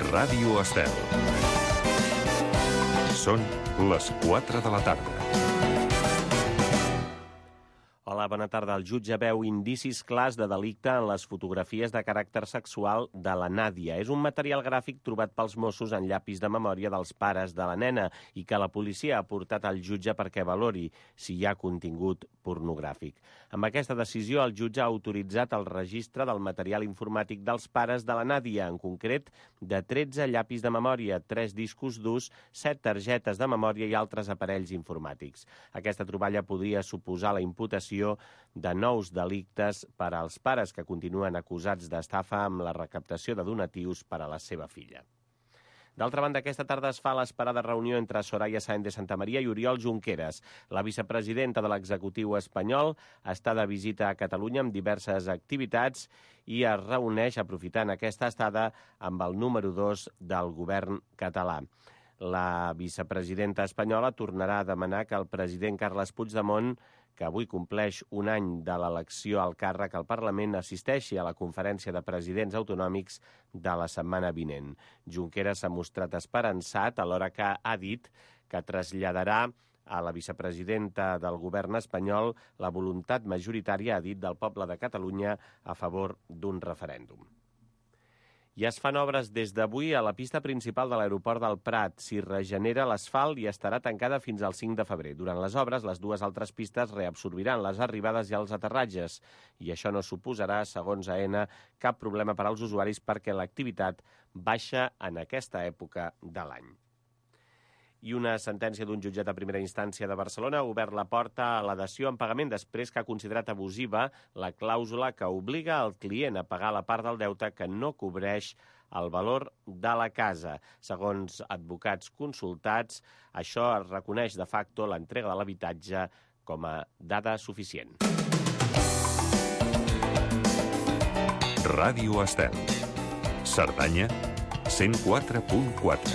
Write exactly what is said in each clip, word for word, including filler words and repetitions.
Ràdio Estel. Són les quatre de la tarda. Hola, bona tarda. El jutge veu indicis clars de delicte en les fotografies de caràcter sexual de la Nàdia. És un material gràfic trobat pels Mossos en llapis de memòria dels pares de la nena i que la policia ha portat al jutge perquè valori si hi ha contingut pornogràfic. Amb aquesta decisió, el jutge ha autoritzat el registre del material informàtic dels pares de la Nàdia, en concret de tretze llapis de memòria, tres discos durs, set targetes de memòria i altres aparells informàtics. Aquesta troballa podria suposar la imputació de nous delictes per als pares que continuen acusats d'estafa amb la recaptació de donatius per a la seva filla. D'altra banda, aquesta tarda es fa l'esperada reunió entre Soraya Sáenz de Santamaría i Oriol Junqueras. La vicepresidenta de l'executiu espanyol està de visita a Catalunya amb diverses activitats i es reuneix aprofitant aquesta estada amb el número dos del govern català. La vicepresidenta espanyola tornarà a demanar que el president Carles Puigdemont, que avui compleix un any de l'elecció al càrrec al Parlament, assisteixi a la conferència de presidents autonòmics de la setmana vinent. Junqueras s'ha mostrat esperançat alhora que ha dit que traslladarà a la vicepresidenta del govern espanyol la voluntat majoritària, ha dit, del poble de Catalunya a favor d'un referèndum. I es fan obres des d'avui a la pista principal de l'aeroport del Prat. S'hi regenera l'asfalt i estarà tancada fins al cinc de febrer. Durant les obres, les dues altres pistes reabsorbiran les arribades i els aterratges. I això no suposarà, segons Aena, cap problema per als usuaris perquè l'activitat baixa en aquesta època de l'any. I una sentència d'un jutjat de primera instància de Barcelona ha obert la porta a la dació en pagament després que ha considerat abusiva la clàusula que obliga el client a pagar la part del deute que no cobreix el valor de la casa. Segons advocats consultats, això es reconeix de facto l'entrega de l'habitatge com a dada suficient. Ràdio Estel. Cerdanya, cent quatre punt quatre.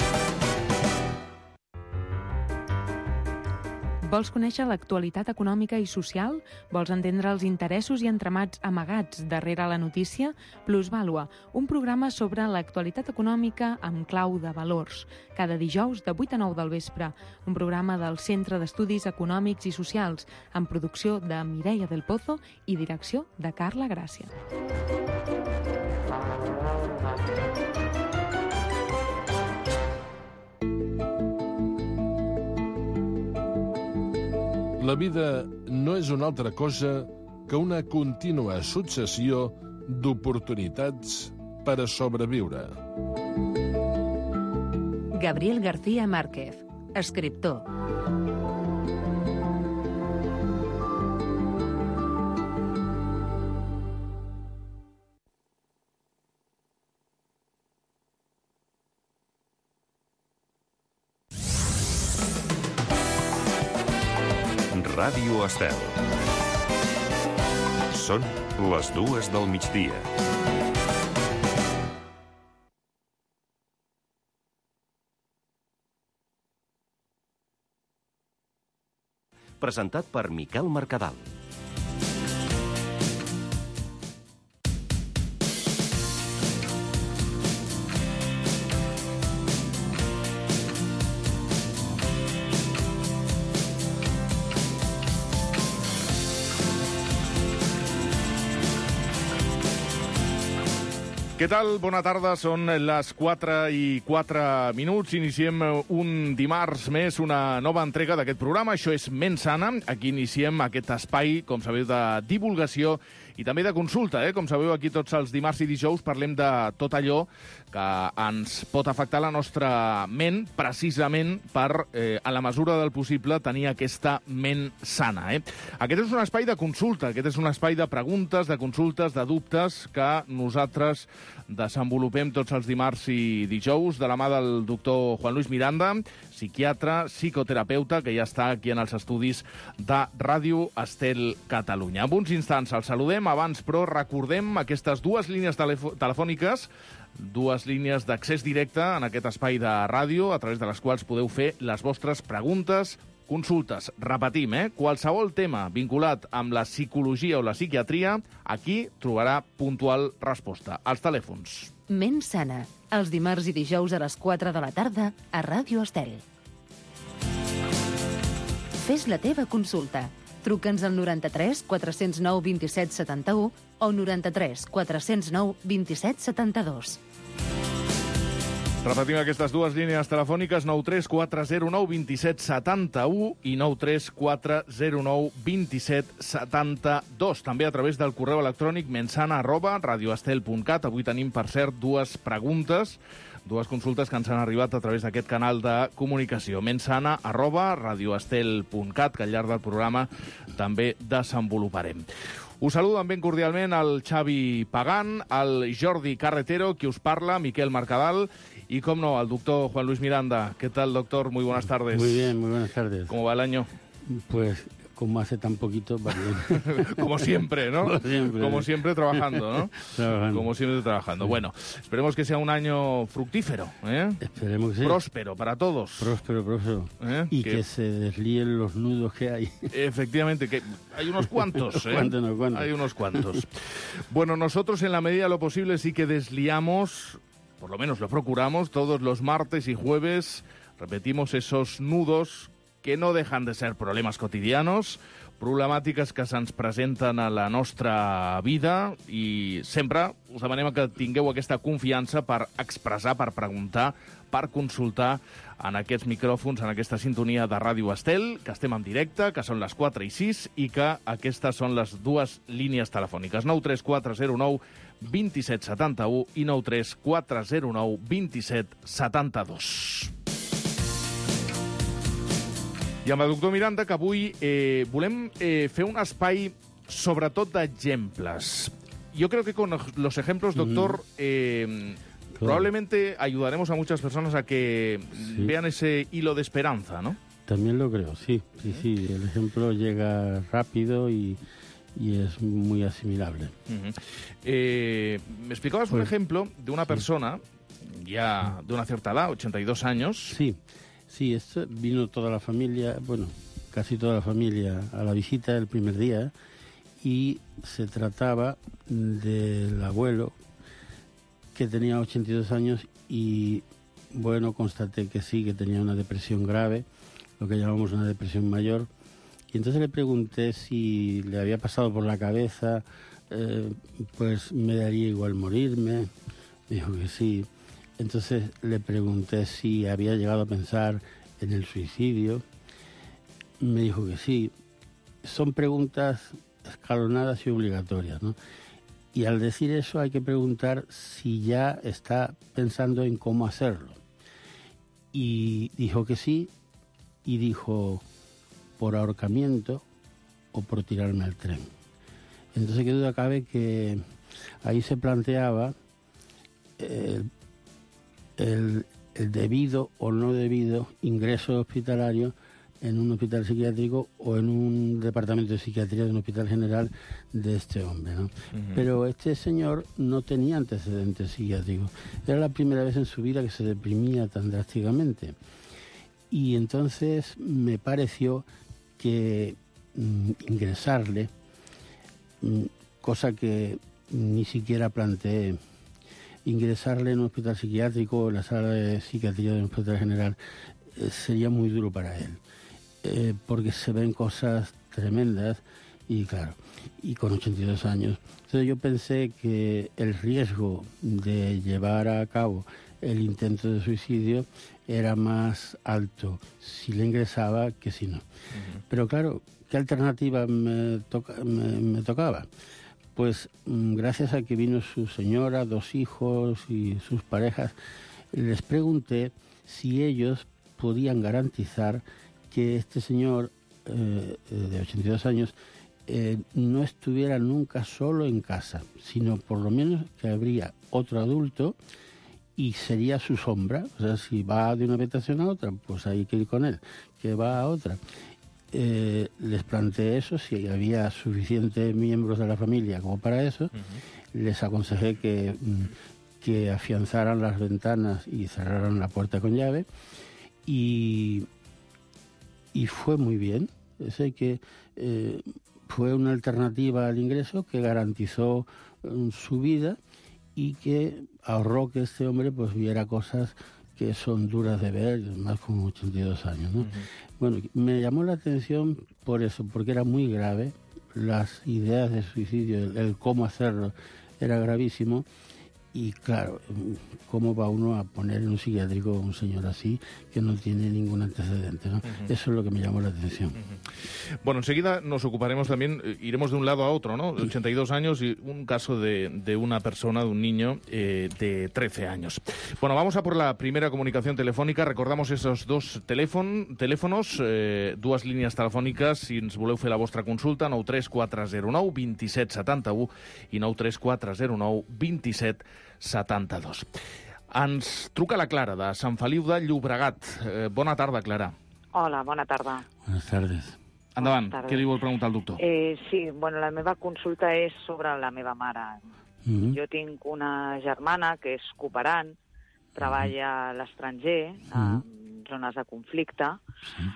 Vols conèixer l'actualitat econòmica i social? Vols entendre els interessos i entramats amagats darrere la notícia? Plusvàlua, un programa sobre l'actualitat econòmica amb clau de valors. Cada dijous de vuit a nou del vespre. Un programa del Centre d'Estudis Econòmics i Socials, amb producció de Mireia del Pozo i direcció de Carla Gràcia. La vida no és una altra cosa que una contínua successió d'oportunitats per a sobreviure. Gabriel García Márquez, escriptor. Ràdio Estel. Són les dues del migdia. Presentat per Miquel Mercadal. Què tal? Bona tarda, són les quatre i quatre minuts. Iniciem un dimarts més, una nova entrega d'aquest programa. Això és Ment Sana. Aquí iniciem aquest espai, com sabeu, de divulgació i també de consulta. Eh? Com sabeu, aquí tots els dimarts i dijous parlem de tot allò que ens pot afectar la nostra ment, precisament per, eh, a la mesura del possible, tenir aquesta ment sana. Eh? Aquest és un espai de consulta, aquest és un espai de preguntes, de consultes, de dubtes que nosaltres desenvolupem tots els dimarts i dijous de la mà del doctor Juan Luis Miranda, psiquiatre, psicoterapeuta, que ja està aquí en els estudis de Ràdio Estel Catalunya. En uns instants el saludem, abans però recordem aquestes dues línies telefòniques, dues línies d'accés directe en aquest espai de ràdio, a través de les quals podeu fer les vostres preguntes, consultes. Repetim, eh? Qualsevol tema vinculat amb la psicologia o la psiquiatria, aquí trobarà puntual resposta. Els telèfons Ment sana, els dimarts i dijous a les quatre de la tarda a Ràdio Estel. Fes la teva consulta. Truca'ns al noranta-tres quatre cents nou vint-i-set setanta-u o noranta-tres quatre cents nou vint-i-set setanta-dos. Repetim aquestes dues línies telefòniques, nou tres quatre zero nou dos set set u i nou tres quatre zero nou dos set set dos. També a través del correu electrònic mensana arroba radioestel punt cat. Avui tenim, per cert, dues preguntes, dues consultes que ens han arribat a través d'aquest canal de comunicació. mensana arroba radioestel punt cat, que al llarg del programa també desenvoluparem. Us saluden ben cordialment el Xavi Pagán, el Jordi Carretero, qui us parla, Miquel Mercadal, y, como no, al doctor Juan Luis Miranda. ¿Qué tal, doctor? Muy buenas tardes. Muy bien, muy buenas tardes. ¿Cómo va el año? Pues, como hace tan poquito, va bien. Como siempre, ¿no? Como siempre. Como siempre trabajando, ¿no? Trabajando. Como siempre trabajando. Bueno, esperemos que sea un año fructífero, ¿eh? Esperemos que sí. Próspero para todos. Próspero, próspero. ¿Eh? Y que... que se deslíen los nudos que hay. Efectivamente, que hay unos cuantos, ¿eh? ¿Cuántos, no, cuántos? Hay unos cuantos. Bueno, nosotros en la medida de lo posible sí que desliamos, por lo menos lo procuramos, todos los martes y jueves repetimos esos nudos que no dejan de ser problemes quotidianos, problemàtiques que se'ns presenten a la nostra vida, i sempre us demanem que tingueu aquesta confiança per expressar, per preguntar, per consultar en aquests micròfons, en aquesta sintonia de Ràdio Estel, que estem en directe, que són les quatre i sis, i que aquestes són les dues línies telefòniques, nou tres quatre zero nou dos set setanta u i nou tres quatre zero nou dos set setanta dos. I amb el doctor Miranda, que avui eh, volem eh, fer un espai sobretot d'exemples. Yo creo que con los ejemplos, doctor, mm. eh, claro. probablemente ayudaremos a muchas personas a que sí. vean ese hilo de esperanza, ¿no? También lo creo, sí, sí, sí. El ejemplo llega rápido y, y es muy asimilable. Uh-huh. eh, me explicabas pues, un ejemplo de una persona sí. ya de una cierta edad, ochenta y dos años. Sí. Sí, esto vino toda la familia, bueno, casi toda la familia a la visita el primer día, y se trataba del abuelo que tenía ochenta y dos años y, bueno, constaté que sí, que tenía una depresión grave, lo que llamamos una depresión mayor, y entonces le pregunté si le había pasado por la cabeza, eh, pues me daría igual morirme, me dijo que sí. Entonces le pregunté si había llegado a pensar en el suicidio. Me dijo que sí. Son preguntas escalonadas y obligatorias, ¿no? Y al decir eso hay que preguntar si ya está pensando en cómo hacerlo. Y dijo que sí, y dijo por ahorcamiento o por tirarme al tren. Entonces, qué duda cabe que ahí se planteaba eh, El, el debido o no debido ingreso hospitalario en un hospital psiquiátrico o en un departamento de psiquiatría de un hospital general de este hombre, ¿no? Uh-huh. Pero este señor no tenía antecedentes psiquiátricos. Era la primera vez en su vida que se deprimía tan drásticamente. Y entonces me pareció que mm, ingresarle, mm, cosa que ni siquiera planteé, ingresarle en un hospital psiquiátrico o en la sala de psiquiatría de un hospital general eh, sería muy duro para él, eh, porque se ven cosas tremendas y claro, y con ochenta y dos años. Entonces yo pensé que el riesgo de llevar a cabo el intento de suicidio era más alto si le ingresaba que si no. Uh-huh. Pero claro, ¿qué alternativa me, toca, me, me tocaba? Pues gracias a que vino su señora, dos hijos y sus parejas, les pregunté si ellos podían garantizar que este señor eh, de ochenta y dos años eh, no estuviera nunca solo en casa, sino por lo menos que habría otro adulto y sería su sombra. O sea, si va de una habitación a otra, pues hay que ir con él, que va a otra. Eh, les planteé eso, si había suficientes miembros de la familia como para eso. Uh-huh. Les aconsejé que, que afianzaran las ventanas y cerraran la puerta con llave, y, y fue muy bien. Sé que eh, fue una alternativa al ingreso que garantizó um, su vida, y que ahorró que este hombre pues viera cosas que son duras de ver, más con ochenta y dos años, ¿no? Uh-huh. Bueno, me llamó la atención por eso, porque era muy grave, las ideas de suicidio, el, el cómo hacerlo, era gravísimo. Y claro, ¿cómo va uno a poner en un psiquiátrico a un señor así que no tiene ningún antecedente, ¿no? Uh-huh. Eso es lo que me llamó la atención. Uh-huh. Bueno, enseguida nos ocuparemos también, iremos de un lado a otro, ¿no? ochenta y dos años y un caso de, de una persona, de un niño eh, de trece años. Bueno, vamos a por la primera comunicación telefònica. Recordamos esos dos telèfon, telèfonos, eh, dues línies telefòniques, si ens voleu fer la vostra consulta, nou tres quatre zero nou dos set set u i nou tres quatre zero nou dos set setanta-dos. Ens truca la Clara, de Sant Feliu de Llobregat. Eh, bona tarda, Clara. Hola, bona tarda. Buenas tardes. Endavant, què li vol preguntar el doctor? Eh, sí, bueno, la meva consulta és sobre la meva mare. Mm-hmm. Jo tinc una germana que és cooperant, treballa mm-hmm. a l'estranger, mm-hmm. en zones de conflicte. Sí.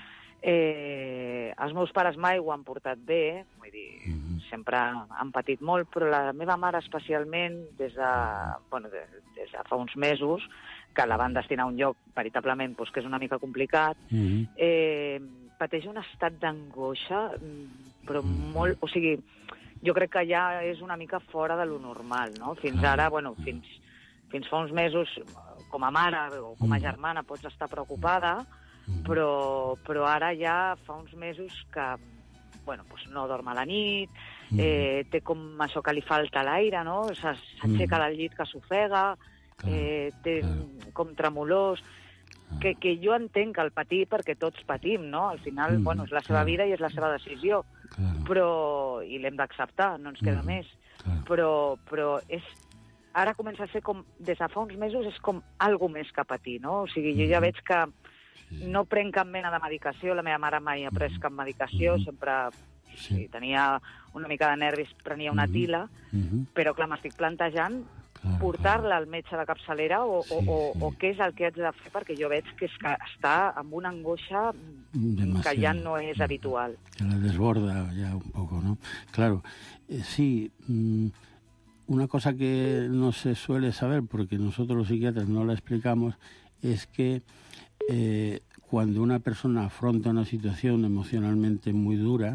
Eh, els meus pares mai ho han portat bé, vull dir, mm-hmm. sempre han patit molt, però la meva mare especialment, des de, bueno, des, des de fa uns mesos, que la van destinar a un lloc veritablement doncs, que és una mica complicat, mm-hmm. eh, pateix un estat d'angoixa, però mm-hmm. molt... O sigui, jo crec que ja és una mica fora de lo normal, no? Fins ara, bueno, fins, fins fa uns mesos, com a mare o com a germana pots estar preocupada, però, però ara ja fa uns mesos que bueno, pues no dorm a la nit, eh, té com això que li falta l'aire, no? S'aixeca del llit que s'ofega, eh, té com tremolors, que, que jo entenc el patir perquè tots patim, no? Al final, bueno, és la seva vida i és la seva decisió, però i l'hem d'acceptar, no ens queda més. Però, però és, ara comença a ser com, des de fa uns mesos, és com algo més que patir, no? O sigui, jo ja veig que no prenc cap mena de medicació, la meva mare mai ha pres cap medicació, mm-hmm. sempre sí. si tenia una mica de nervis prenia una tila, mm-hmm. però clar, m'estic plantejant clar, portar-la clar. al metge de capçalera o, sí, o, o, sí. o què és el que haig de fer, perquè jo veig que, és que està amb una angoixa demasiado, que ja no és habitual. Que la desborda ya un poco, ¿no? Claro, eh, sí, mmm, una cosa que no se suele saber, porque nosotros los psiquiatras no la explicamos, es que Eh, cuando una persona afronta una situación emocionalmente muy dura,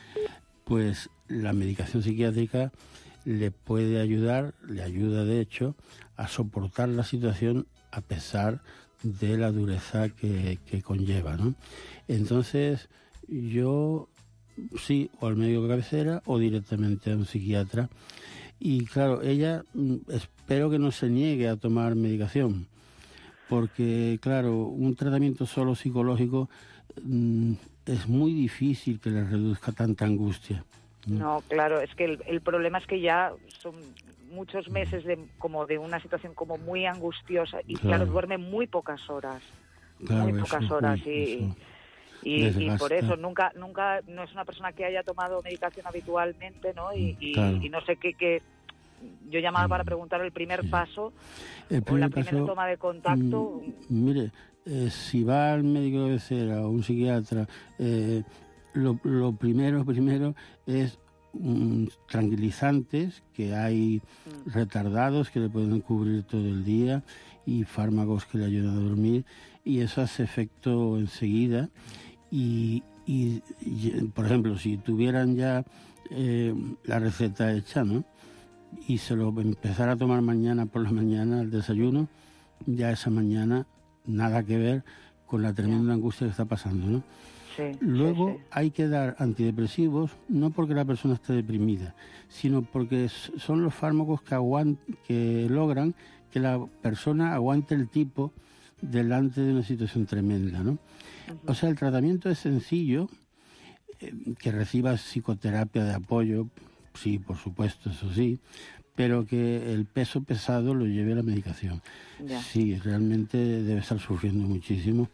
pues la medicación psiquiátrica le puede ayudar, le ayuda de hecho, a soportar la situación a pesar de la dureza que, que conlleva, ¿no? Entonces, yo sí, o al médico de cabecera o directamente a un psiquiatra. Y claro, ella espero que no se niegue a tomar medicación, porque, claro, un tratamiento solo psicológico mmm, es muy difícil que le reduzca tanta angustia. No, no claro, es que el, el problema es que ya son muchos meses de, como de una situación como muy angustiosa y, claro, claro duerme muy pocas horas, claro, muy pocas eso, horas y, y, y por eso nunca, nunca, no es una persona que haya tomado medicación habitualmente, ¿no? Y, y, claro. y no sé qué... qué yo llamaba para preguntar el primer sí. paso, el primer o la primera paso, toma de contacto. Mire, eh, si va al médico de cabecera o un psiquiatra, eh, lo, lo primero, primero es um, tranquilizantes, que hay mm. retardados que le pueden cubrir todo el día y fármacos que le ayudan a dormir, y eso hace efecto enseguida. Y, y, y por ejemplo, si tuvieran ya eh, la receta hecha, ¿no?, y se lo empezara a tomar mañana por la mañana al desayuno, ya esa mañana nada que ver con la tremenda angustia que está pasando, ¿no? Sí, Luego sí, sí. hay que dar antidepresivos, no porque la persona esté deprimida, sino porque son los fármacos que, aguant que logran que la persona aguante el tipo delante de una situación tremenda, ¿no? Uh-huh. O sea, el tratamiento es sencillo, eh, que reciba psicoterapia de apoyo, sí, por supuesto, eso sí, pero que el peso pesado lo lleve a la medicación. Ya. Sí, realmente debe estar sufriendo muchísimo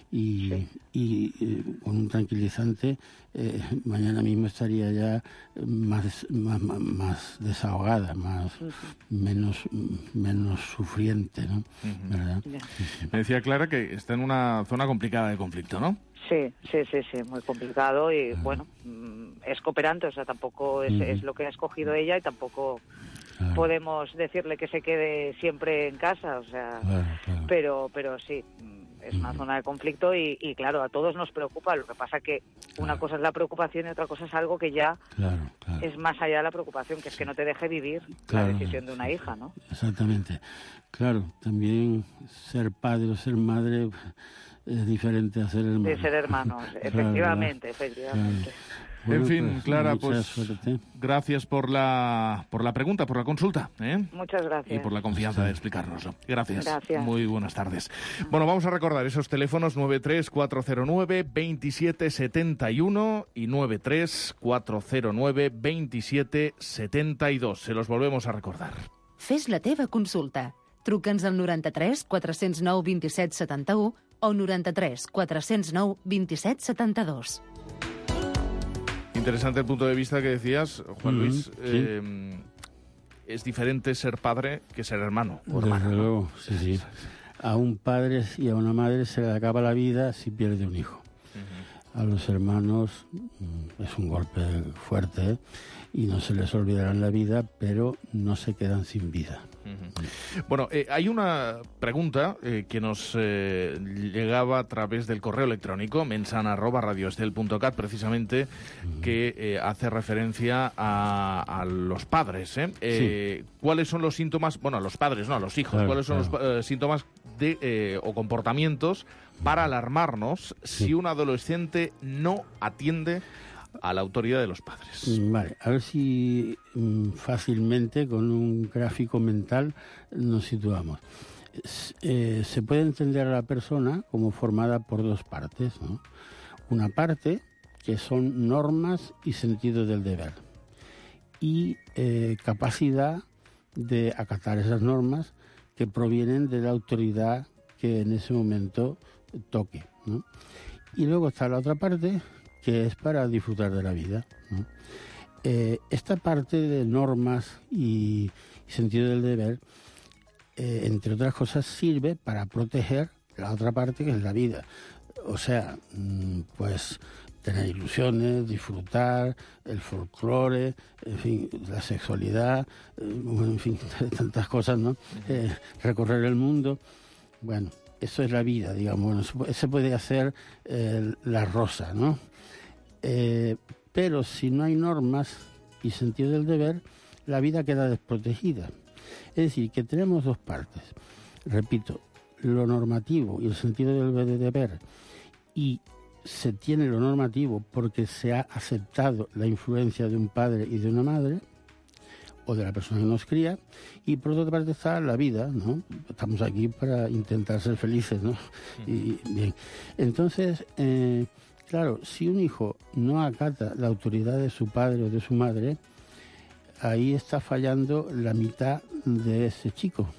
y, sí. y eh, con un tranquilizante eh, mañana mismo estaría ya más, más, más, más desahogada, más uh-huh. menos, menos sufriente, ¿no? Uh-huh. ¿Verdad? Ya. Me decía Clara que está en una zona complicada de conflicto, ¿no? Sí, sí, sí, sí, muy complicado y, bueno, es cooperante, o sea, tampoco es, uh-huh. es lo que ha escogido ella y tampoco claro. podemos decirle que se quede siempre en casa, o sea, claro, claro. pero pero sí, es una zona de conflicto y, y claro, a todos nos preocupa. Lo que pasa que claro. una cosa es la preocupación y otra cosa es algo que ya claro, claro. es más allá de la preocupación, que es que no te deje vivir claro. la decisión de una hija, ¿no? Exactamente. Claro, también ser padre o ser madre es diferente a ser hermano. De ser hermanos, efectivamente, claro, efectivamente. Claro. Bueno, en fin, pues, Clara, pues suerte. gracias por la por la pregunta, por la consulta. ¿eh? Muchas gracias. Y por la confianza de explicárnoslo. Gracias. Gracias. Muy buenas tardes. Bueno, vamos a recordar esos teléfonos nueve tres cuatro cero nueve veintisiete setenta y uno y nueve tres cuatro cero nueve veintisiete setenta y dos. Se los volvemos a recordar. Fes la teva consulta. Truca'ns al noranta-tres quatre-cents nou vint-i-set setanta-u o noranta-tres quatre-cents nou vint-i-set setanta-dos. Interesante el punto de vista que decías, Juan Mm-hmm, Luis. sí. Eh, es diferente ser padre que ser hermano o hermana. Desde luego, sí, sí. A un padre y a una madre se le acaba la vida si pierde un hijo. Uh-huh. A los hermanos mm, es un golpe fuerte, ¿eh? Y no se les olvidará en la vida, pero no se quedan sin vida. Uh-huh. Bueno, eh, hay una pregunta eh, que nos eh, llegaba a través del correo electrónico mensana arroba radioestel punto cat, precisamente, uh-huh. que eh, hace referencia a, a los padres. ¿eh? Eh, sí. ¿Cuáles son los síntomas? Bueno, a los padres, no, a los hijos. Claro, ¿Cuáles son claro. los eh, síntomas de, eh, o comportamientos para alarmarnos sí. si un adolescente no atiende a la autoridad de los padres? Vale, a ver si mm, fácilmente, con un gráfico mental, nos situamos. Eh, se puede entender a la persona como formada por dos partes, ¿no? Una parte que son normas y sentido del deber, y eh, capacidad de acatar esas normas que provienen de la autoridad que en ese momento toque, ¿no? Y luego está la otra parte, que es para disfrutar de la vida, ¿no? Eh, esta parte de normas y, y sentido del deber, eh, entre otras cosas, sirve para proteger la otra parte, que es la vida. O sea, mmm, pues tener ilusiones, disfrutar, el folclore, en fin, la sexualidad, eh, en fin, tantas cosas, ¿no? Eh, recorrer el mundo, bueno, eso es la vida, digamos. Bueno, se puede hacer eh, la rosa, ¿no? Eh, pero si no hay normas y sentido del deber, la vida queda desprotegida. Es decir, que tenemos dos partes. Repito, lo normativo y el sentido del deber, y se tiene lo normativo porque se ha aceptado la influencia de un padre y de una madre, o de la persona que nos cría, y por otra parte está la vida, ¿no? Estamos aquí para intentar ser felices, ¿no? Y bien, entonces... Eh, Claro, si un hijo no acata la autoridad de su padre o de su madre, ahí está fallando la mitad de ese chico.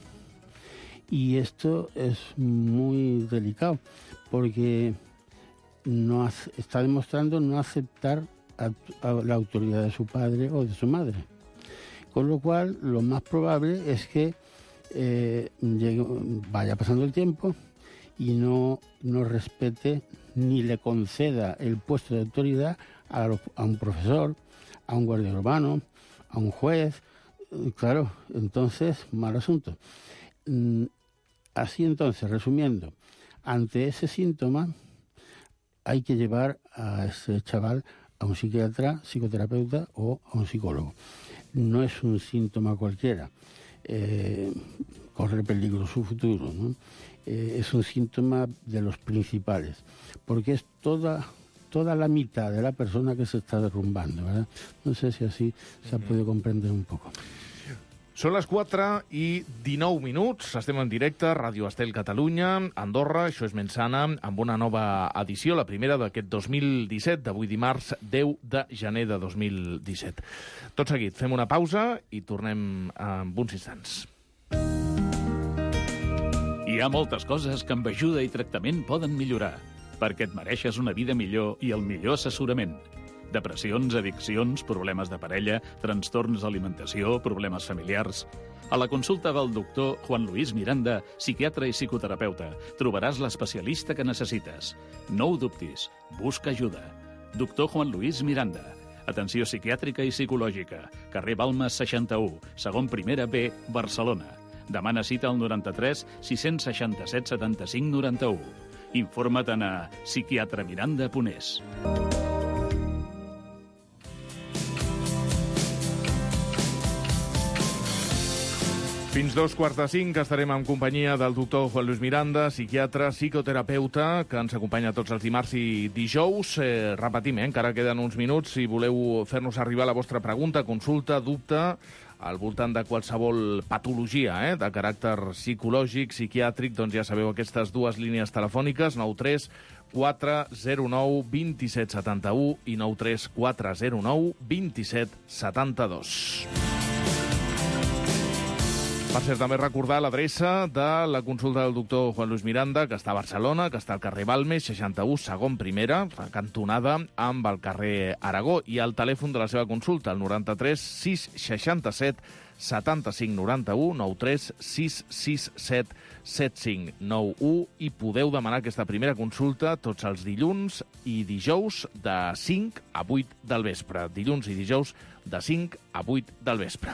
Y esto es muy delicado, porque no hace, está demostrando no aceptar a, a la autoridad de su padre o de su madre. Con lo cual, lo más probable es que eh, llegue, vaya pasando el tiempo y no, no respete ni le conceda el puesto de autoridad a, los, a un profesor, a un guardia urbano, a un juez. Claro, entonces, mal asunto. Así entonces, resumiendo, ante ese síntoma hay que llevar a ese chaval a un psiquiatra, psicoterapeuta o a un psicólogo. No es un síntoma cualquiera. Eh, corre peligro su futuro, ¿no? Eh, es un síntoma de los principales, porque es toda toda la mitad de la persona que se está derrumbando, ¿verdad? No sé si así se puede comprender un poco. Són les quatre i dinou minuts, estem en directe, Ràdio Estel Catalunya, Andorra, això és Mensana, amb una nova edició, la primera d'aquest dos mil disset, d'avui dimarts deu de gener de dos mil disset. Tot seguit, fem una pausa i tornem en uns instants. Hi ha moltes coses que amb ajuda i tractament poden millorar, perquè et mereixes una vida millor i el millor assessorament. Depressions, addiccions, problemes de parella, trastorns d'alimentació, problemes familiars. A la consulta del doctor Juan Luis Miranda, psiquiatre i psicoterapeuta, trobaràs l'especialista que necessites. No ho dubtis, busca ajuda. Doctor Juan Luis Miranda, Atenció psiquiàtrica i psicològica. Carrer Balmes seixanta-u, segon primera B, Barcelona. Demana cita al noranta-tres sis seixanta-set setanta-cinc noranta-u. Informa-te'n a psiquiatre miranda punt es. Fins dos quarts de cinc estarem en companyia del doctor Juan Luis Miranda, psiquiatre, psicoterapeuta, que ens acompanya tots els dimarts i dijous. Eh, repetim, eh, encara queden uns minuts. Si voleu fer-nos arribar la vostra pregunta, consulta, dubte, al voltant de qualsevol patologia eh, de caràcter psicològic, psiquiàtric, doncs ja sabeu aquestes dues línies telefòniques, nou tres quatre zero nou dos set set u i nou tres quatre zero nou dos set set dos. Per cert, també recordar l'adreça de la consulta del doctor Juan Luis Miranda, que està a Barcelona, que està al carrer Balmes, seixanta-u, segon primera, cantonada amb el carrer Aragó, i el telèfon de la seva consulta, el noranta-tres sis seixanta-set setanta-cinc noranta-u, nou tres sis sis set set cinc nou u, i podeu demanar aquesta primera consulta tots els dilluns i dijous de cinc a vuit del vespre. Dilluns i dijous de cinc a vuit del vespre.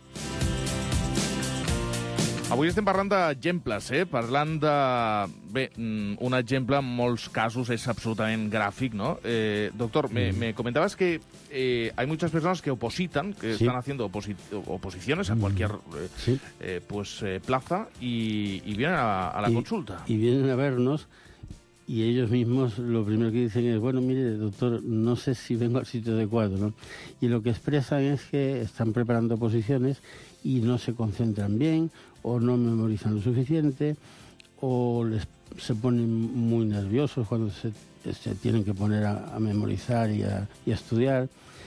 Avui estem parlant d'exemples, eh? Parlant de... Bé, un exemple en molts casos es absolutament gràfic, ¿no? Eh, doctor, mm. me, me comentabas que eh, hay muchas personas que opositan, que sí. están haciendo oposi oposiciones a cualquier eh, sí. eh, pues, eh, plaza y, y vienen a, a la y, consulta. Y vienen a vernos y ellos mismos lo primero que dicen es, bueno, mire, doctor, no sé si vengo al sitio adecuado, ¿no? Y lo que expresan es que están preparando oposiciones y no se concentran bien, o no memorizan lo suficiente, o les, se ponen muy nerviosos cuando se, se tienen que poner a, a memorizar y a, y a estudiar.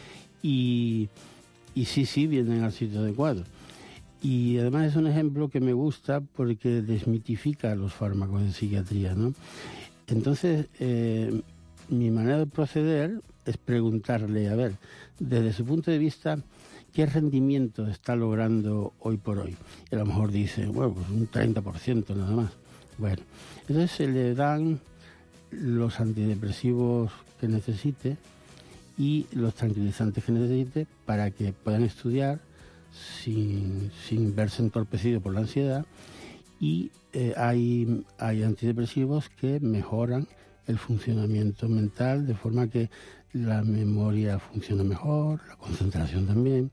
Y, y sí, sí, vienen al sitio adecuado. Y además es un ejemplo que me gusta porque desmitifica los fármacos en psiquiatría, ¿no? Entonces, eh, mi manera de proceder es preguntarle, a ver, desde su punto de vista, ¿qué rendimiento está logrando hoy por hoy? Y a lo mejor dice, bueno, pues un treinta por ciento nada más. Bueno, entonces se le dan los antidepresivos que necesite y los tranquilizantes que necesite para que puedan estudiar sin, sin verse entorpecido por la ansiedad. Y eh, hay, hay antidepresivos que mejoran el funcionamiento mental de forma que la memoria funciona mejor, la concentración también.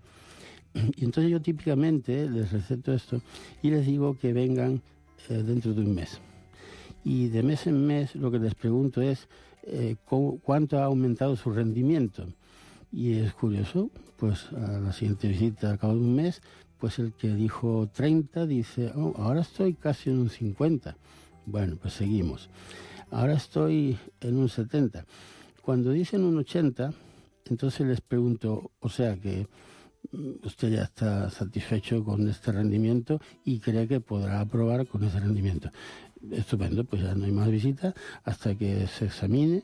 Y entonces yo típicamente les receto esto y les digo que vengan eh, dentro de un mes. Y de mes en mes lo que les pregunto es eh, cuánto ha aumentado su rendimiento. Y es curioso, pues a la siguiente visita, al cabo de un mes, pues el que dijo treinta dice, oh, ahora estoy casi en un cincuenta. Bueno, pues seguimos. Ahora estoy en un setenta. Cuando dicen un ochenta, entonces les pregunto, o sea que usted ya está satisfecho con este rendimiento y cree que podrá aprobar con ese rendimiento. Estupendo, pues ya no hay más visitas hasta que se examine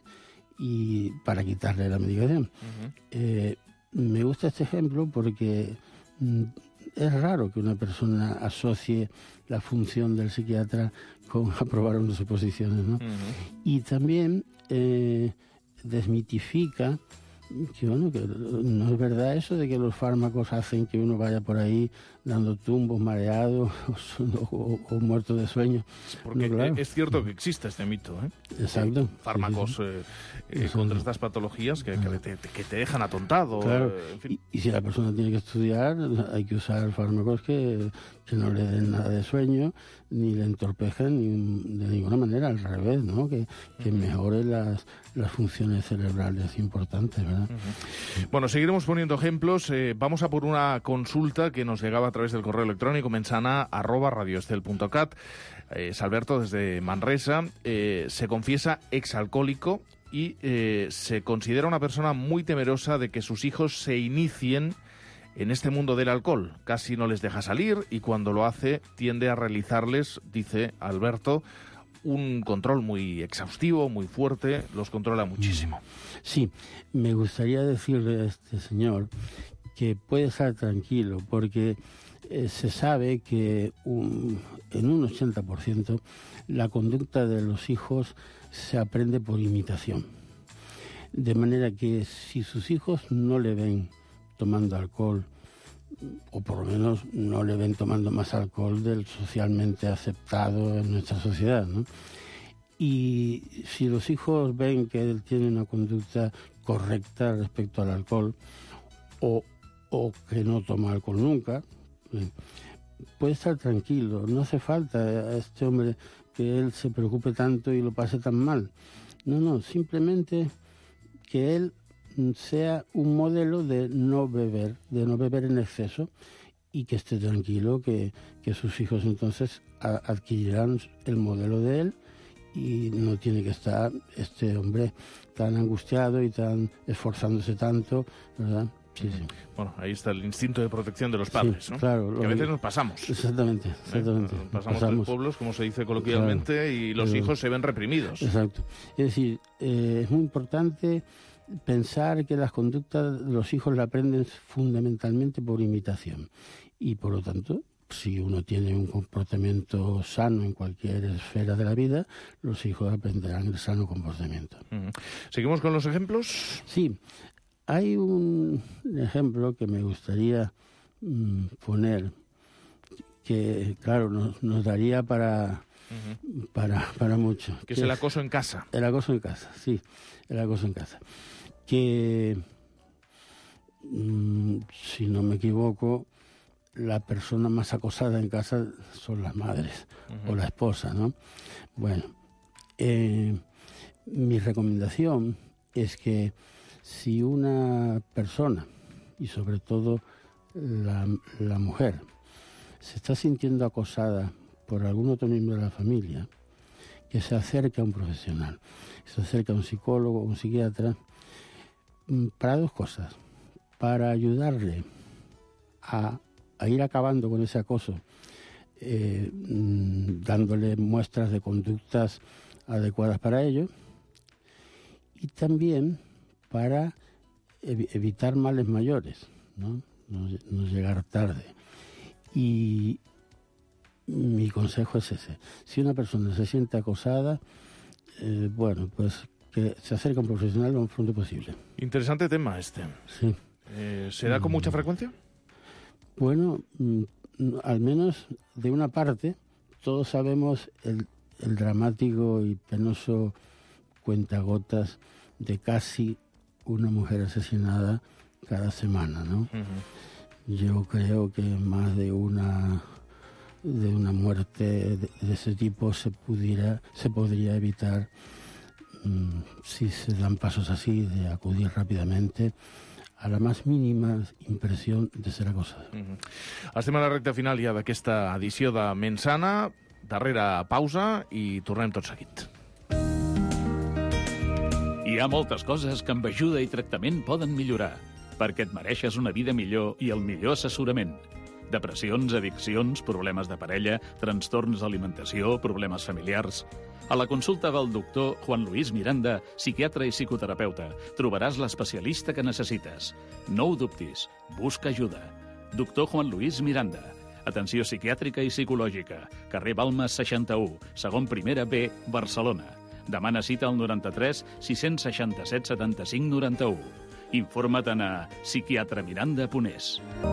y para quitarle la medicación. Uh-huh. eh, me gusta este ejemplo porque mm, es raro que una persona asocie la función del psiquiatra con aprobar unas suposiciones, ¿no? Uh-huh. Y también eh, desmitifica que, bueno, que no es verdad eso de que los fármacos hacen que uno vaya por ahí dando tumbos, mareado o, o, o muerto de sueño. Porque no, claro. Es cierto que existe este mito, ¿eh? Exacto. Eh, fármacos sí, sí. Eh, eh, contra estas patologías que, que, te, que te dejan atontado. Claro. Eh, en fin. y, y si la persona tiene que estudiar, hay que usar fármacos que, que no le den nada de sueño, ni le entorpezcan ni, de ninguna manera, al revés, ¿no? Que, que mejore las, las funciones cerebrales importantes, ¿verdad? Uh-huh. Bueno, seguiremos poniendo ejemplos. Eh, vamos a por una consulta que nos llegaba a través del correo electrónico mensana arroba radioestel punto cat. Eh, es Alberto desde Manresa. Eh, se confiesa exalcohólico y eh, se considera una persona muy temerosa de que sus hijos se inicien en este mundo del alcohol. Casi no les deja salir y cuando lo hace tiende a realizarles, dice Alberto, un control muy exhaustivo, muy fuerte, los controla muchísimo. Sí, me gustaría decirle a este señor que puede estar tranquilo porque eh, se sabe que un, en un ochenta por ciento la conducta de los hijos se aprende por imitación. De manera que si sus hijos no le ven tomando alcohol, o por lo menos no le ven tomando más alcohol del socialmente aceptado en nuestra sociedad, ¿no? Y si los hijos ven que él tiene una conducta correcta respecto al alcohol, o, o que no toma alcohol nunca, puede estar tranquilo. No hace falta a este hombre que él se preocupe tanto y lo pase tan mal. No, no, simplemente que él sea un modelo de no beber, de no beber en exceso, y que esté tranquilo, que, que sus hijos entonces a, adquirirán el modelo de él, y no tiene que estar este hombre tan angustiado y tan esforzándose tanto, ¿verdad? Sí, sí. Bueno, ahí está el instinto de protección de los padres, sí, ¿no? Claro. Que a veces nos pasamos. Exactamente, exactamente. ¿Eh? Pasamos, pasamos de pueblos, como se dice coloquialmente, claro, y los pero, hijos se ven reprimidos. Exacto. Es decir, eh, es muy importante pensar que las conductas de los hijos la aprenden fundamentalmente por imitación. Y por lo tanto, si uno tiene un comportamiento sano en cualquier esfera de la vida, los hijos aprenderán el sano comportamiento. Uh-huh. ¿Seguimos con los ejemplos? Sí. Hay un ejemplo que me gustaría mmm, poner, que, claro, nos, nos daría para, uh-huh. para, para mucho. Que es el acoso en casa. El acoso en casa, sí, el acoso en casa. Que, mmm, si no me equivoco, la persona más acosada en casa son las madres, uh-huh. o la esposa, ¿no? Bueno, eh, mi recomendación es que si una persona, y sobre todo la, la mujer, se está sintiendo acosada por algún otro miembro de la familia, que se acerque a un profesional, que se acerque a un psicólogo o un psiquiatra, para dos cosas: para ayudarle a, a ir acabando con ese acoso, eh, dándole muestras de conductas adecuadas para ello, y también para ev- evitar males mayores, ¿no? No, no llegar tarde. Y mi consejo es ese: si una persona se siente acosada, eh, bueno, pues que se acerque a un profesional lo más pronto posible. Interesante tema este. Sí. Eh, ¿Se da con mucha frecuencia? Bueno, mm, al menos de una parte, todos sabemos el, el dramático y penoso cuentagotas de casi una mujer asesinada cada semana, ¿no? Uh-huh. Yo creo que más de una de una muerte de, de ese tipo se pudiera se podría evitar mmm, si se dan pasos así, de acudir rápidamente a la más mínima impressió de ser acosada. Uh-huh. Estem a la recta final ja d'aquesta edició de Mensana, darrera pausa i tornem tot seguit. Hi ha moltes coses que amb ajuda i tractament poden millorar, perquè et mereixes una vida millor i el millor assessorament. Depressions, addiccions, problemes de parella, trastorns d'alimentació, problemes familiars. A la consulta del doctor Juan Luis Miranda, psiquiatre i psicoterapeuta, trobaràs l'especialista que necessites. No ho dubtis, busca ajuda. Doctor Juan Luis Miranda. Atenció psiquiàtrica i psicològica. Carrer Balmes seixanta-u, segon primera B, Barcelona. Demana cita al noranta-tres sis-cents seixanta-set setanta-cinc noranta-u. Informa't a psiquiatremiranda punt es.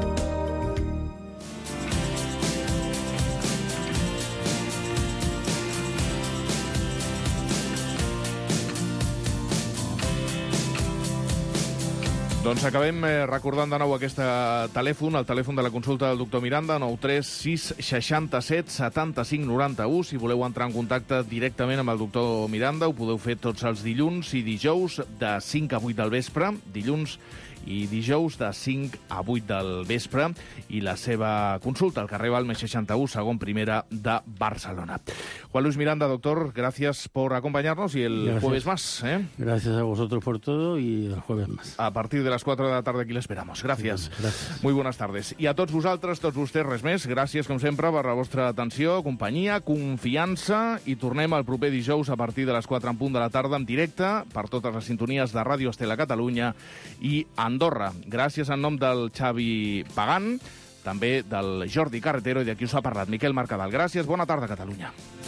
Doncs acabem recordant de nou aquest telèfon, el telèfon de la consulta del doctor Miranda, nou tres sis seixanta-set setanta-cinc noranta-u. Si voleu entrar en contacte directament amb el doctor Miranda, ho podeu fer tots els dilluns i dijous de cinc a vuit del vespre, dilluns i dijous de cinc a vuit del vespre, i la seva consulta al carrer Balmes seixanta-u, segon primera de Barcelona. Juan Luis Miranda, doctor, gracias por acompañarnos y el gracias. Jueves más. ¿eh? Gracias a vosotros por todo y el jueves más. A partir de las cuatro de la tarde aquí l'esperamos. Gràcies. Sí, gràcies. Muy buenas tardes. I a tots vosaltres, tots vostès, res més. Gràcies, com sempre, per la vostra atenció, companyia, confiança, i tornem el proper dijous a partir de les quatre en punt de la tarda en directe per totes les sintonies de Ràdio Estela Catalunya i Andorra. Gràcies en nom del Xavi Pagán, també del Jordi Carretero i de qui us ha parlat, Miquel Mercadal. Gràcies, bona tarda, Catalunya.